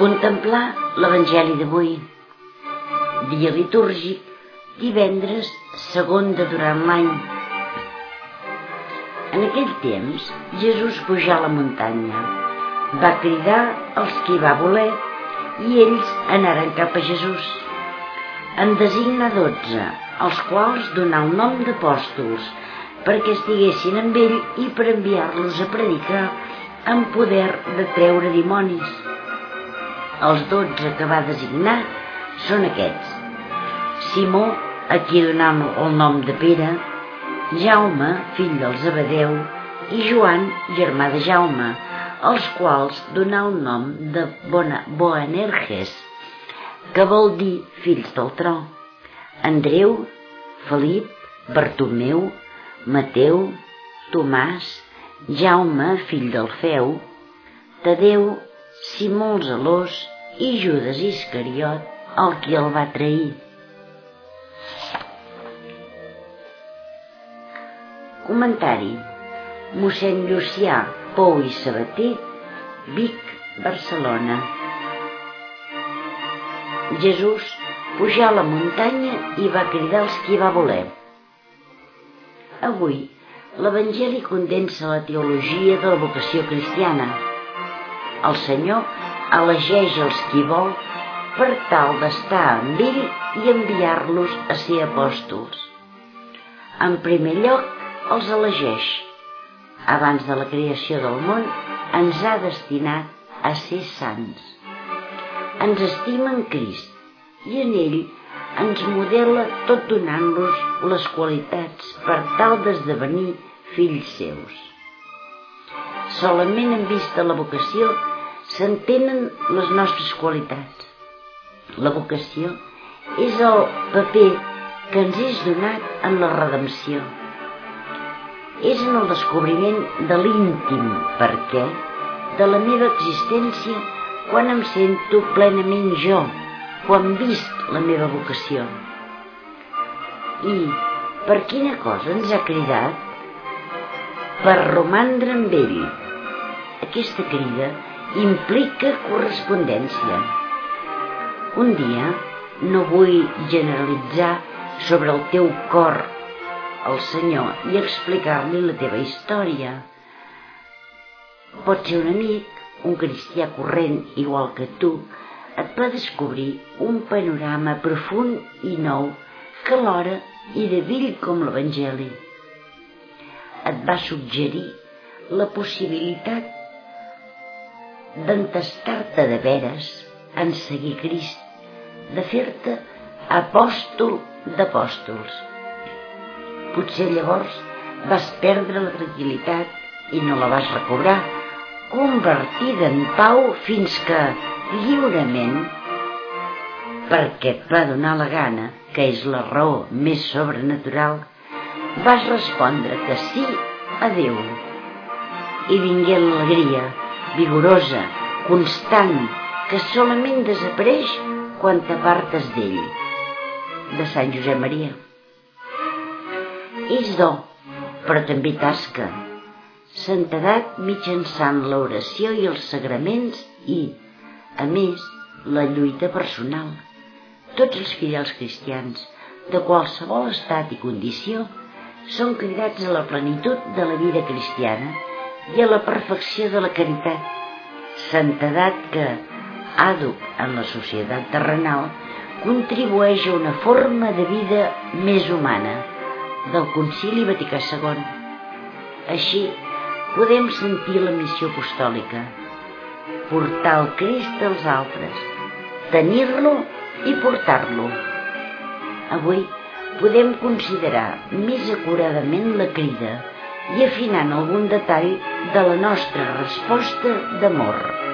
Contemplar l'Evangeli d'avui. Dia litúrgic, divendres segon de durant l'any. En aquell temps, Jesús pujà a la muntanya, va cridar els qui va voler i ells anaren cap a Jesús. En designar 12, als quals donà el nom d'apòstols, perquè estiguessin amb ell i per enviar-los a predicar amb poder de treure dimonis. Els 12 que va designar són aquests: Simó, a qui donà el nom de Pere, Jaume, fill del Zebedeu, i Joan, germà de Jaume, als quals donà el nom de Boanerges, que vol dir fills del tro, Andreu, Felip, Bartomeu, Mateu, Tomàs, Jaume, fill d'Alfeu, Tadeu, Simó el zelós i Judes Iscariot, el qui el va trair. Comentari: mossèn Llucià Pou i Sabater, Vic, Barcelona. Jesús pujà a la muntanya i va cridar els qui va voler. Avui, l'Evangeli condensa la teologia de la vocació cristiana. El Senyor elegeix els qui vol per tal d'estar amb ell i enviar-los a ser apòstols. En primer lloc, els elegeix. Abans de la creació del món, ens ha destinat a ser sants. Ens estima en Crist i en ell ens modela tot donant-los les qualitats per tal d'esdevenir fills seus. Solament en vista la vocació s'entenen les nostres qualitats. La vocació és el paper que ens és donat en la redempció. És en el descobriment de l'íntim perquè de la meva existència quan em sento plenament jo, quan visc la meva vocació. I per quina cosa ens ha cridat? Per romandre amb ell. Aquesta crida implica correspondència. Un dia, no vull generalitzar sobre el teu cor al Senyor i explicar-li la teva història. Pot ser un amic, un cristià corrent igual que tu, et va descobrir un panorama profund i nou que alhora i de vell com l'Evangeli. Et va suggerir la possibilitat d'entestar-te de veres en seguir Crist, de fer-te apòstol d'apòstols. Potser llavors vas perdre la tranquil·litat i no la vas recobrar, convertida en pau fins que, lliurement, perquè et va donar la gana, que és la raó més sobrenatural, vas respondre que sí a Déu. I vingué l'alegria, vigorosa, constant, que solament desapareix quan t'apartes d'ell. De Sant Josep Maria. És do, però també tasca. Santedat mitjançant l'oració i els sagraments i, a més, la lluita personal. Tots els fidels cristians, de qualsevol estat i condició, són cridats a la plenitud de la vida cristiana i a la perfecció de la caritat. Santedat que, àdhuc en la societat terrenal, contribueix a una forma de vida més humana, del Concili Vaticà II. Així, podem sentir la missió apostòlica: portar el Crist als altres, tenir-lo i portar-lo. Avui podem considerar més acuradament la crida i afinant algun detall de la nostra resposta d'amor.